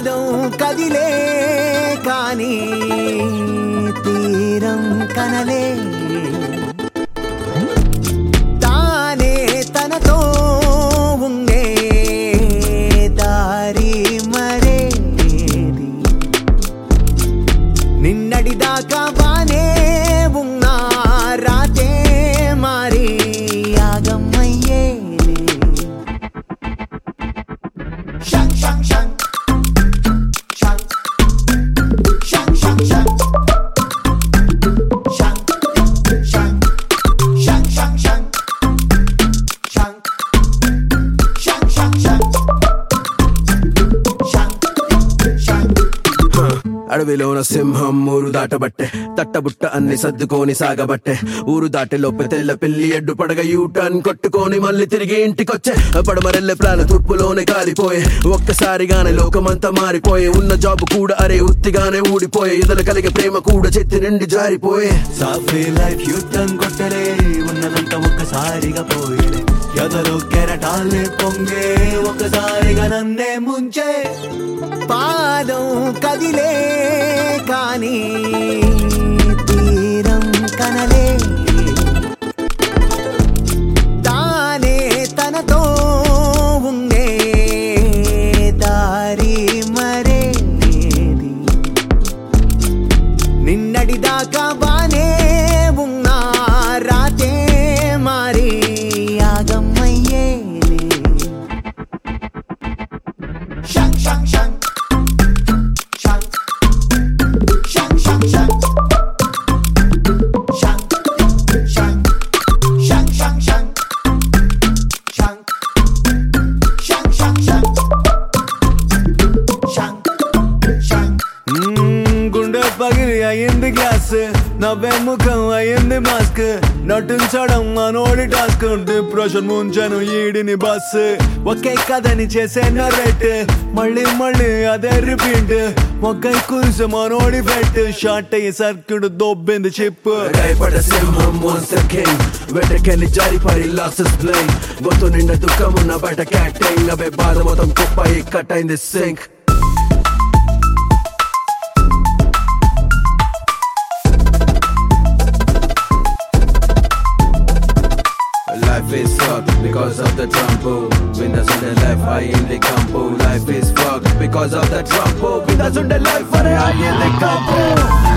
పాదం కదిలే కానీ తీరం కనలే తానే తనతో ఉండే దారి మరేది నిన్నటి దాకా బానే ఉన్నా రాతే మారి ఆగమయ్యే షంగ్ షంగ్ షంగ్ షంగ్ షంగ్ షంగ్ షంగ్ అడవిలోన సింహం ఊరు దాటబట్టే తట్టబుట్ట అన్ని సర్దుకొని సాగబట్టే ఊరు దాటే లోపే తెల్ల పిల్లి ఎడ్డు పడగ యూటర్న్ కొట్టుకొని మళ్ళీ తిరిగి ఇంటికొచ్చే పడమరెల్లె ప్లాన్ తూర్పులోనే కాలిపోయే ఒక్కసారిగానే లోకమంతా మారిపోయే ఉన్న జాబ్ కూడా అరే ఉత్తిగానే ఊడిపోయే ఇదలు కలిగే ప్రేమ కూడా చెత్తి నిండి జారిపోయే సాఫీ లైఫ్ యూటర్న్ కొట్టలే ఉన్నదంతా ఒక్కసారిగా పోయే ఎదలో కెరటాలే పొంగే ఒక్కసారిగా నన్నే ముంచే పాదం కదిలే కానీ తీరం కనలే తానే తనతో ఉండే దారి మరేది నిన్నటి దాకా బానే ఉన్నా రాతే మారి ఆగమయ్యే షంగ్ షంగ్ షంగ్ గుండె పగిలి అయ్యింది గ్లాస్ నవ్వే ముఖం అయ్యింది మాస్క్ నటించడం మనోడి టాస్క్ డిప్రెషన్ ముంచను ఈడిని బస్ ఒకే కథని చేసే నరేట్ మళ్ళీ మళ్ళీ అదే రిపీట్ ఒక్కై కురిసి మనోడి ఫెట్ షార్ట్ అయ్యి సర్క్యూట్ దొబ్బింది చిప్ భయపడ సింహం once again వెటకెళ్ళి జారిపడి లాసెస్ ప్లేయింగ్ గొంతు నిండా దుఃఖమున్న బయట క్యాటింగ్ అవే బాధ మొత్తం కుప్ప కట్ అయింది సింక్ Life is fucked because of the Trumpo. Windows on the left, high in the campo. Life is fucked because of the Trumpo. Windows on the left, high in the campo.